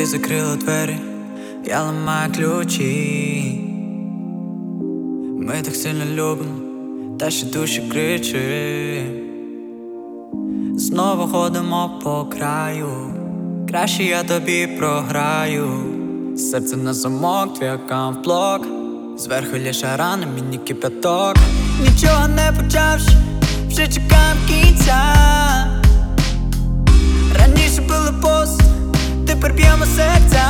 Ти закрила двері, я ламаю ключі. Ми так сильно любимо, та ще душі кричить. Знову ходимо по краю, краще я тобі програю. Серце на замок, твій аккаунт в блок. Зверху лише рани, мені кипяток. Нічого не почавши, вже чекаєм кінця. Раніше були пост, тепер б'ємо серця.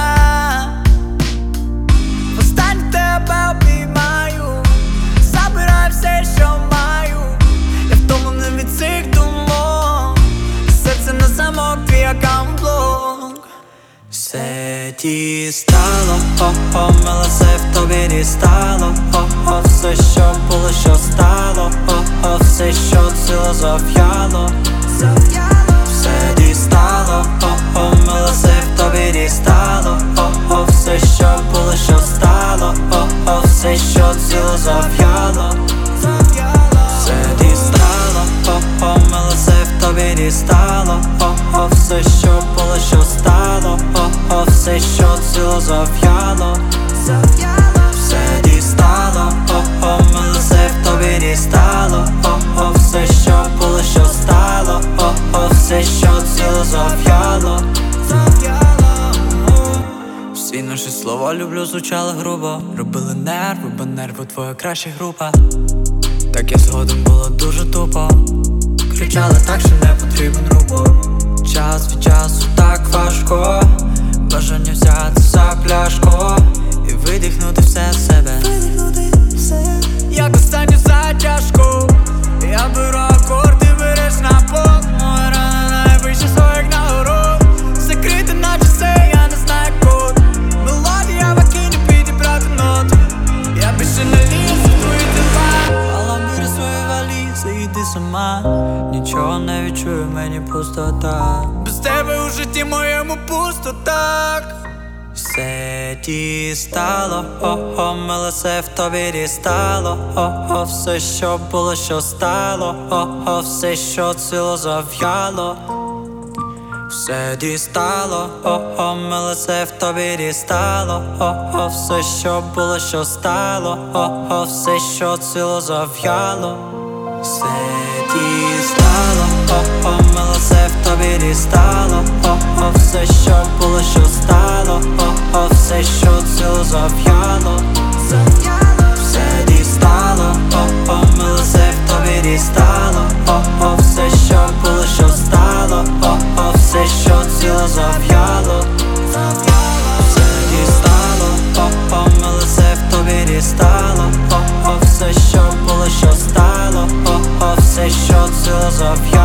Востаннє тебе обіймаю, забираю все, що маю. Я втомлений від цих думок. Серце на замок, твій аккаунт в блок. Все дістало, о-о, мило, все в тобі дістало. О-о, все, що було, що стало. О-о, все, що ціло зав'яло. Все дістало, о-о, мило, все в тобі дістало. О-о, все, що було, що стало. О-о, все, що ціло зав'яло. Все дістало, о-о, мило, все в тобі дістало. О-о, все, що було, що стало. О-о, все, що ціло зав'яло. Все дістало, о-о, мило, все в тобі дістало. О-о, все, що було, що стало. О-о, все, що ціло зав'яло. Всі наші слова, люблю, звучали грубо. Робили нерви, бо нерви твоя краща група. Так я згодом було дуже тупо. Кричали так, що не потрібен рупор. Час від часу так важко. Бажання взяти за пляшку і видихнути все з себе. Як останню затяжку. Я беру акорди, береш на пол. Моя рана найвище своїх нагород. Закрити наче все, я не знаю код. Мелодія в акіні підібрати ноти. Я більше не лізу в твої дела. Але бери свої валізи, йди сама. Нічого не відчую, мені просто так. Без тебе у житті моєму пусто так. Все дістало, о-о, мило, все в тобі дістало. О-о, все, що було, що стало. О-о, все, що ціло зав'яло. Все дістало, о-о, мило, все в тобі дістало. О-о, все, що було, що стало. О-о, все, що ціло зав'яло. Все дістало, о-о, мило, все в тобі дістало. О-о, все, що було, що стало. О-о, все, що ціло зав'яло. Все дістало, о-о, мило, все в тобі дістало. О-о, все, що було, що стало. О-о, все, що ціло зав'яло. Все дістало, о-о, мило, все в тобі дістало. О-о, все, що було, що стало. О-о, все, що ціло зав'яло.